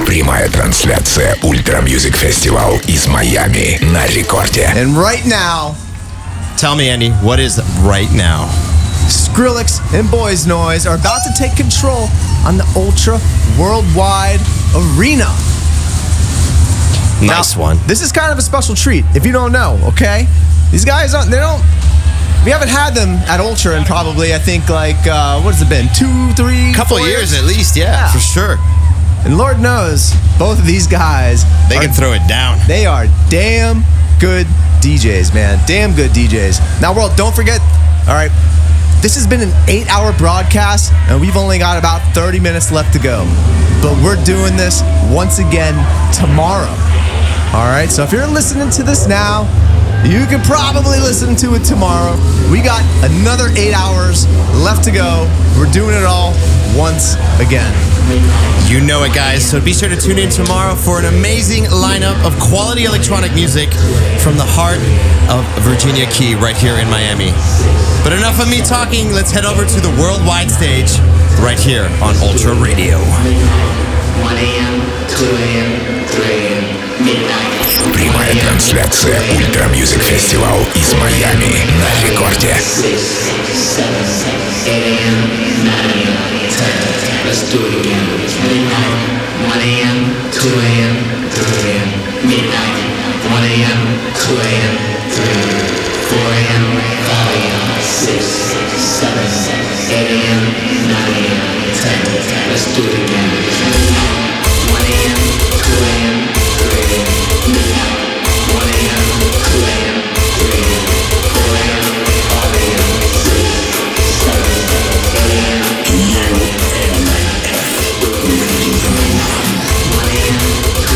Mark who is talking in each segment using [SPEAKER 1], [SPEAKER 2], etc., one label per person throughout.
[SPEAKER 1] Прямая трансляция Ультра Music Festival из Майами на рекорде.
[SPEAKER 2] And right now,
[SPEAKER 3] tell me, Andy, what is right now?
[SPEAKER 2] Skrillex and Boys Noise are about to take control on the Ultra Worldwide Arena.
[SPEAKER 3] Nice
[SPEAKER 2] Now,
[SPEAKER 3] one.
[SPEAKER 2] This is kind of a special treat, if you don't know, okay? These guys, we haven't had them at Ultra in probably, I think, what has it been? 2, 3,
[SPEAKER 3] Couple
[SPEAKER 2] 4
[SPEAKER 3] years at least, yeah, for sure.
[SPEAKER 2] And Lord knows, both of these guys,
[SPEAKER 3] They can throw it down.
[SPEAKER 2] They are damn good DJs, man. Damn good DJs. Now, world, don't forget, all right, this has been an 8-hour broadcast, and we've only got about 30 minutes left to go. But we're doing this once again tomorrow. All right, so if you're listening to this now, you can probably listen to it tomorrow. We got another 8 hours left to go. We're doing it all once again.
[SPEAKER 3] You know it, guys, so be sure to tune in tomorrow for an amazing lineup of quality electronic music from the heart of Virginia Key right here in Miami. But enough of me talking, let's head over to the worldwide stage right here on Ultra Radio.
[SPEAKER 4] 1 a.m., 2 a.m., 3 a.m., midnight.
[SPEAKER 1] Прямая трансляция Ультра Music Festival из Майами на рекорде.
[SPEAKER 4] 6, 7, 8 a.m., 9 a.m., 10. Let's do it again. Midnight. 1 a.m., 2 a.m., 3 a.m., midnight. 1 a.m., 2 a.m., 3 a.m., 4 a.m., 5 a.m., 6, 7, 8 a.m., 9 a.m., 10. Let's do it again. 1 a.m., 2 a.m., 3 a.m., midnight. 1 a.m., 2 a.m., 3 a.m., 4 a.m., 5 a.m., 6, 7, 8 a.m., 9 a.m., 10.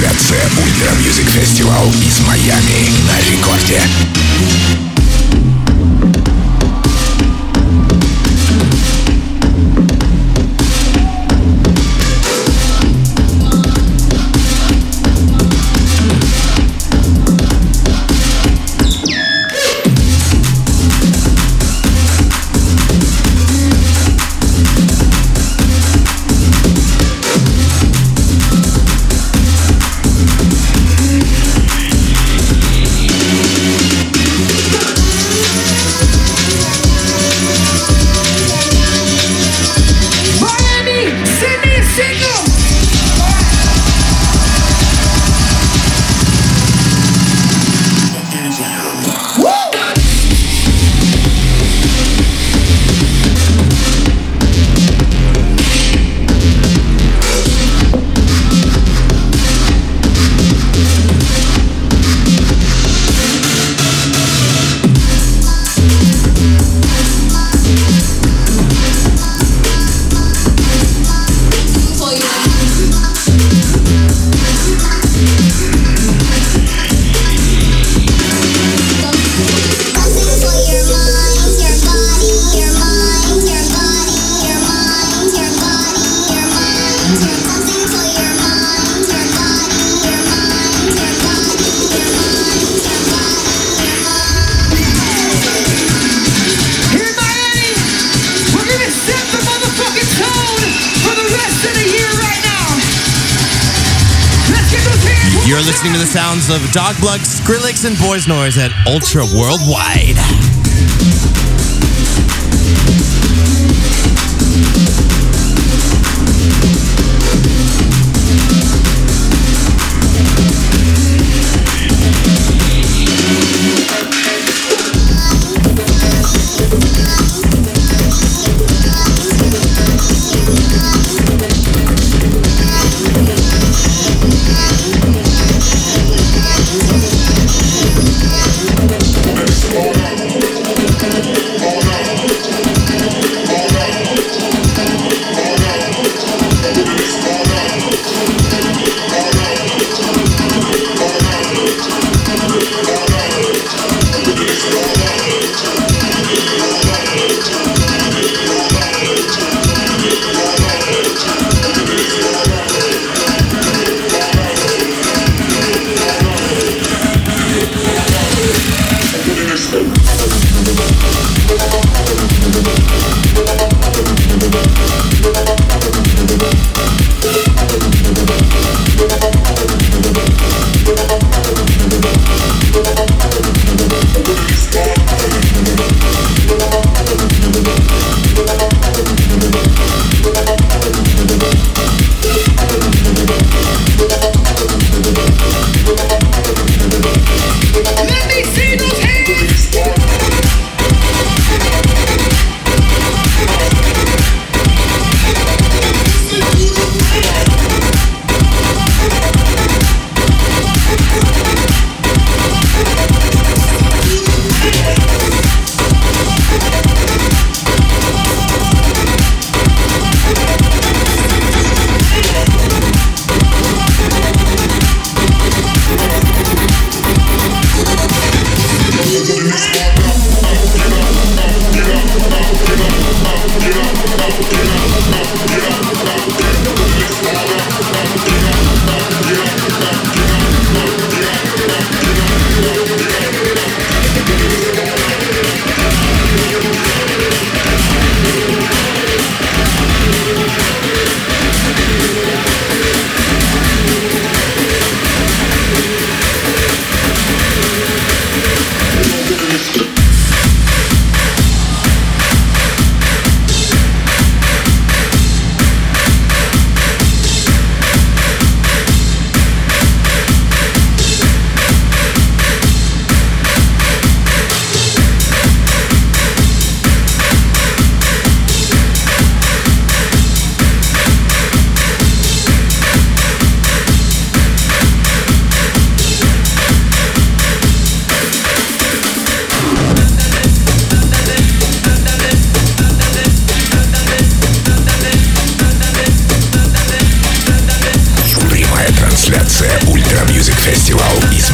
[SPEAKER 1] Трансляция Ультра Мьюзик Фестивал из Майами на рекорде.
[SPEAKER 3] You're listening to the sounds of Dog Blood, Skrillex, and Boys Noise at Ultra Worldwide.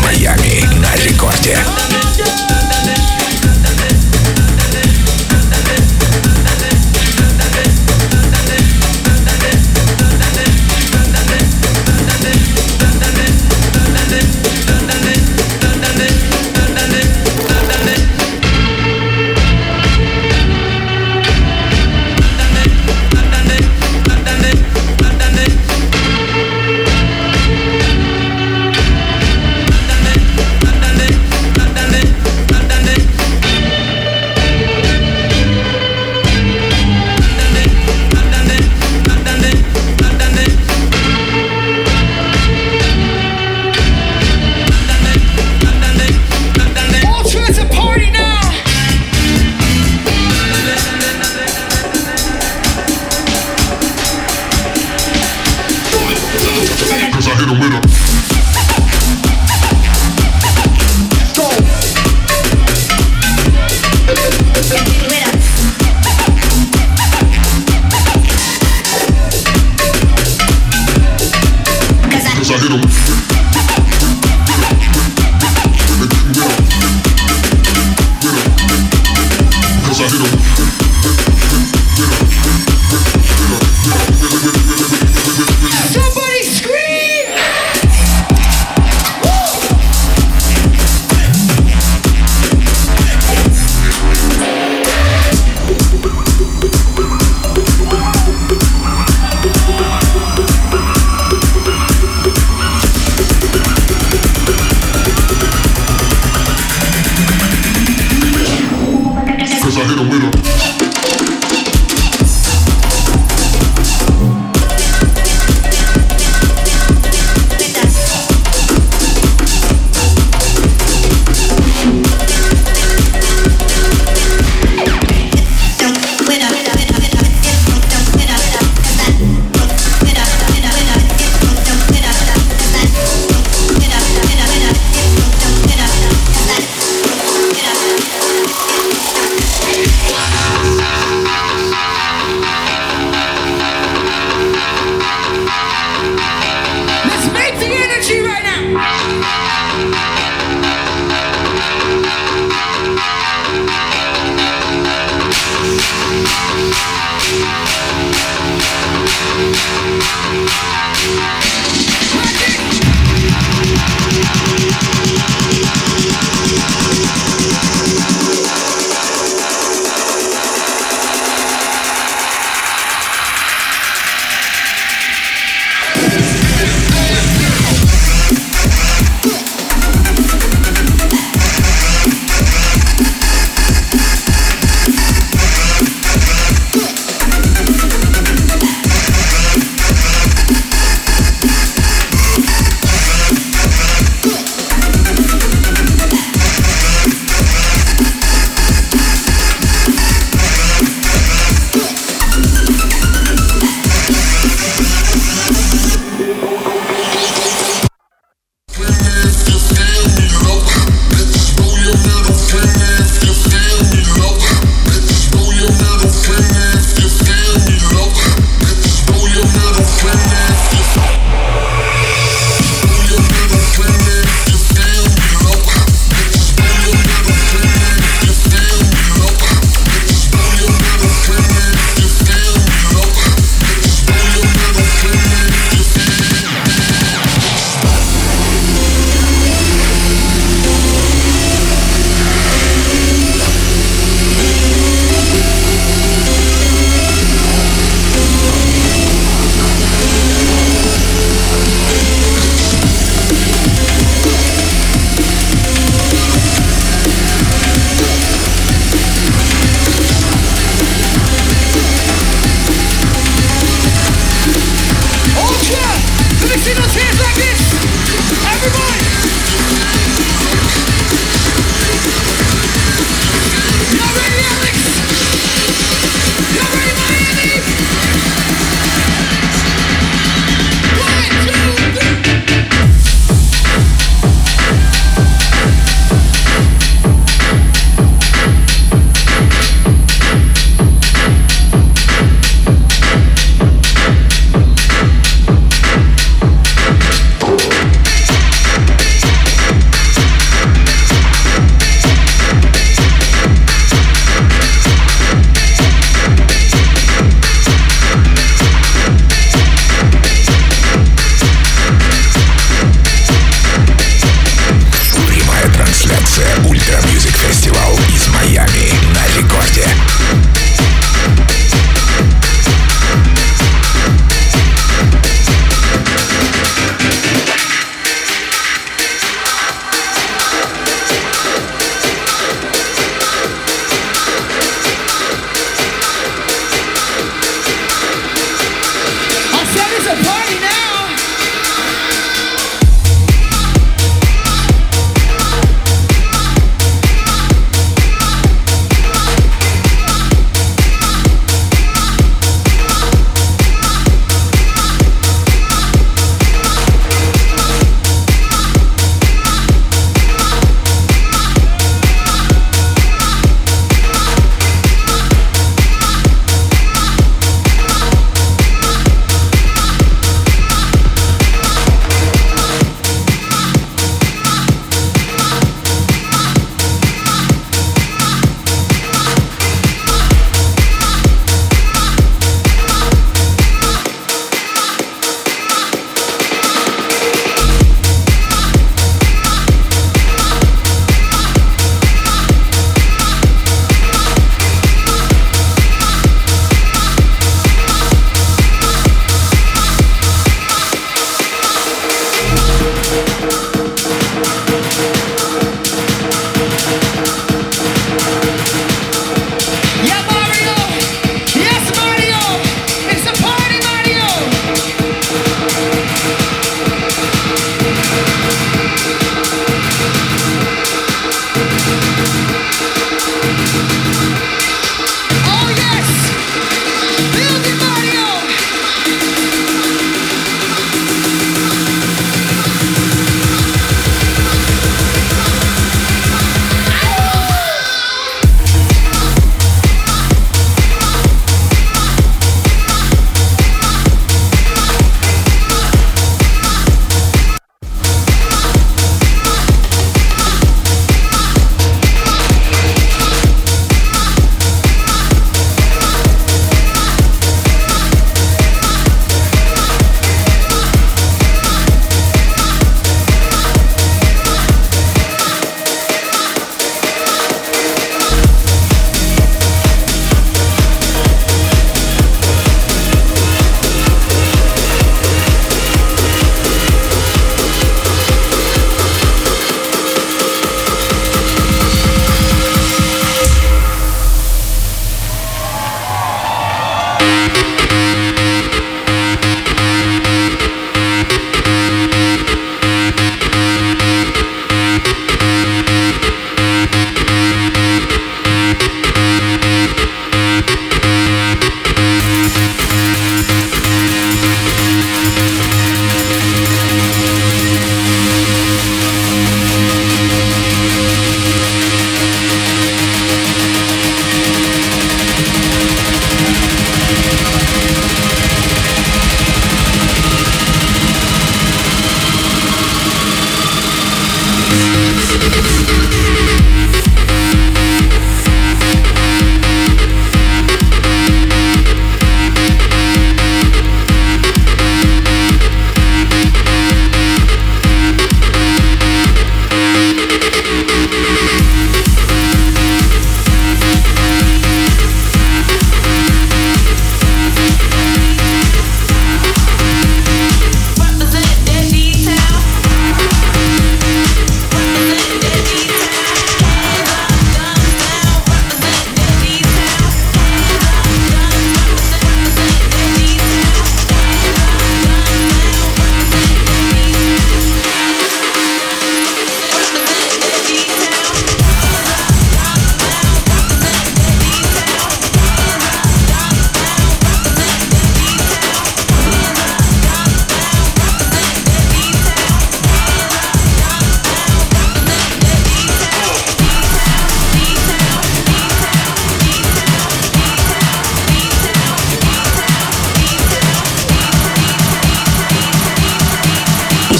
[SPEAKER 1] Майами на рекорде.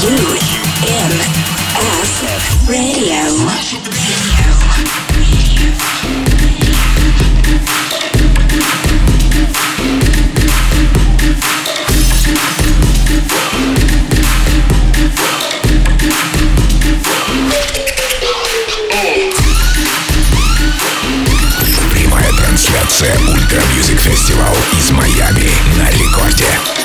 [SPEAKER 5] UMF Radio.
[SPEAKER 1] Прямая трансляция Ультра Мьюзик Фестивал из Майами на рекорде.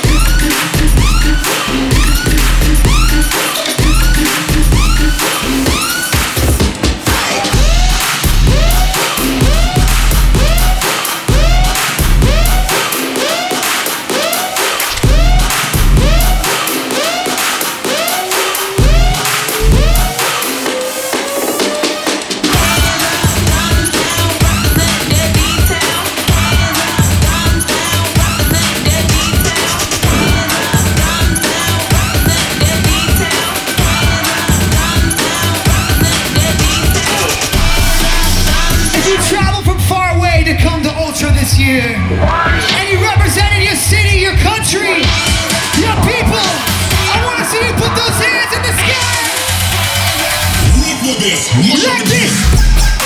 [SPEAKER 6] And you represented your city, your country, your people. I want to see you put those hands in the sky. Like this.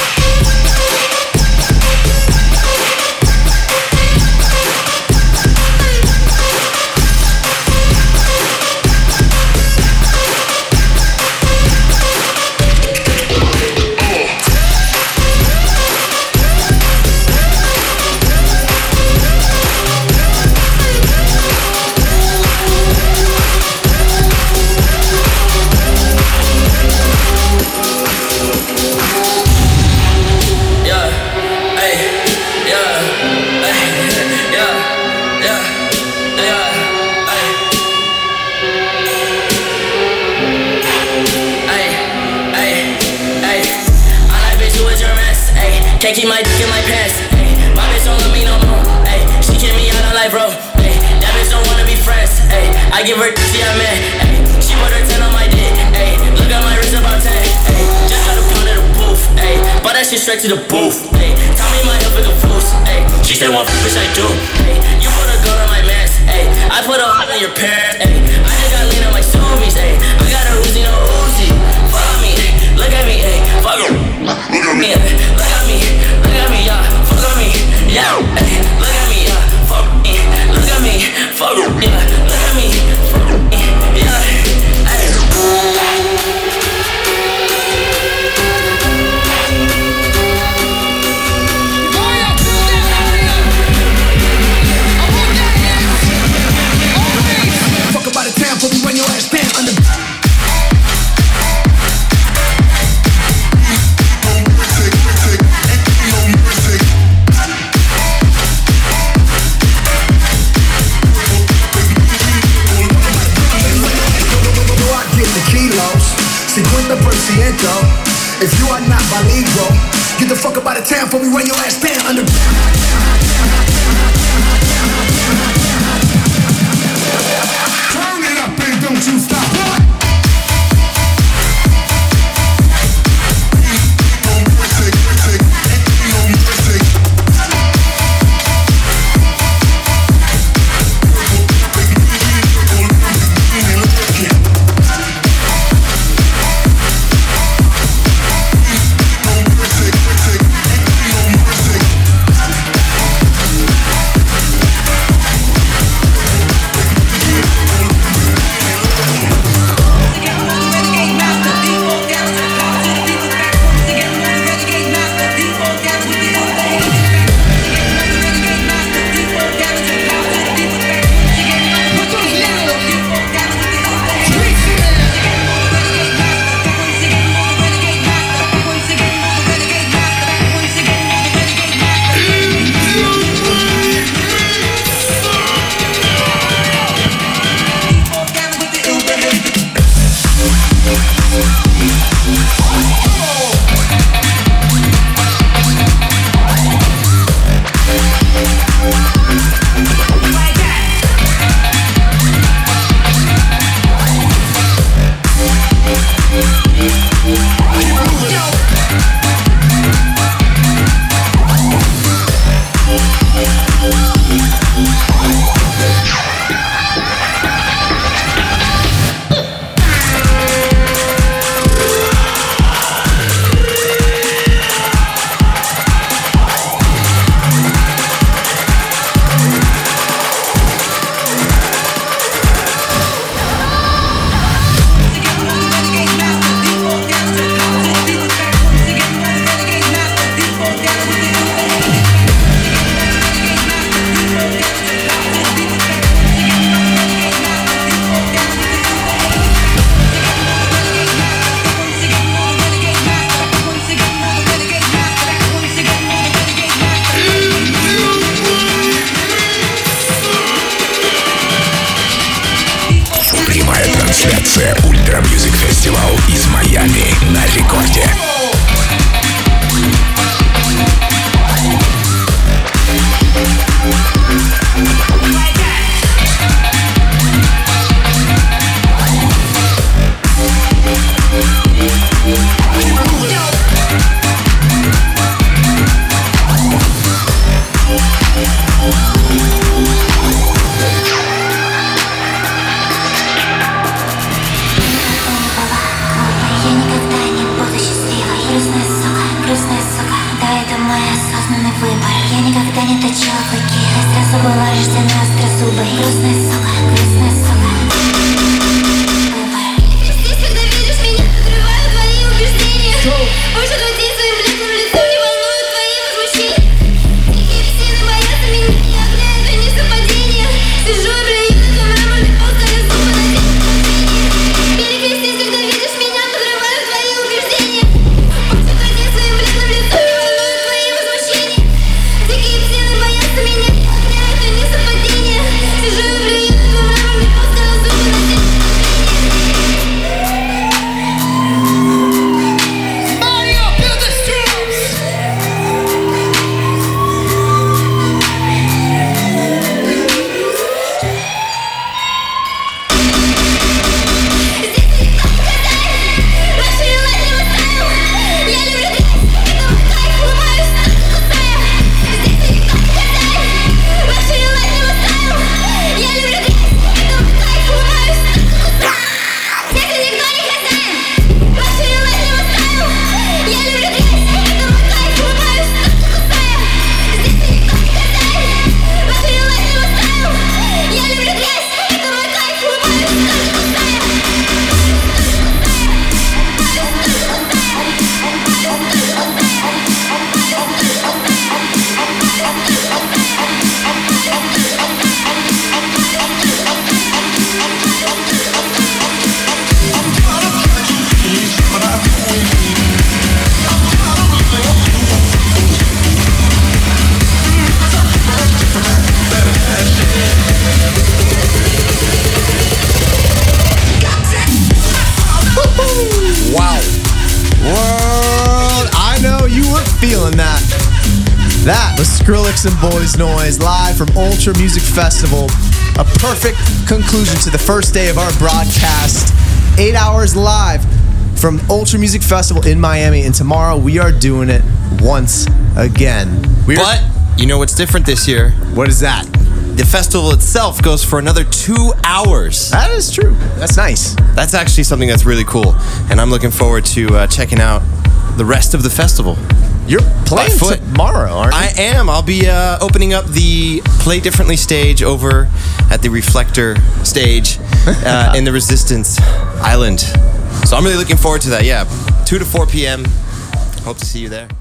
[SPEAKER 7] Can't keep my dick in my pants. Ay, my bitch don't love me no more. Ay, she kick me out on life, bro. Ay, that bitch don't wanna be friends. Ay, I give her see I'm mad. Ay, she put her 10 on my dick. Ay, look at my wrist about 10. Ay, just got a pound of the booth. Ay, bought that shit straight to the booth. Ay, tell me my health is a fools. Ay, she said one bitch I do. Ay, you put a gun on my mans. Ay, I put a hot on your parents. Ay, I just got lean on my zoomies. Ay, I got a Uzi, no Uzi. Follow me. Ay, look at me. Ay, fuck her. Look at me. Look at me. Look at me, yeah, fuck on me, yeah, ay, look at me, yeah, fuck me, look at me, fuck me, yeah, look at me, fuck me, yeah, ay.
[SPEAKER 6] Fuck about a town, put me run your ass down under.
[SPEAKER 8] If you are not bilingual, get the fuck up out of town before we run your ass down underground. Turn it up and don't you stop.
[SPEAKER 1] Трансляция Ультра Music Festival из Майами на рекорде.
[SPEAKER 2] That was Skrillex and Boys Noise live from Ultra Music Festival. A perfect conclusion to the first day of our broadcast. 8 hours live from Ultra Music Festival in Miami. And tomorrow we are doing it once again.
[SPEAKER 3] But you know what's different this year?
[SPEAKER 2] What is that?
[SPEAKER 3] The festival itself goes for another 2 hours.
[SPEAKER 2] That is true. That's nice.
[SPEAKER 3] That's actually something that's really cool. And I'm looking forward to checking out the rest of the festival.
[SPEAKER 2] You're playing tomorrow, aren't you?
[SPEAKER 3] I am. I'll be opening up the Play Differently stage over at the Reflector stage in the Resistance Island. So I'm really looking forward to that. Yeah, 2 to 4 p.m. Hope to see you there.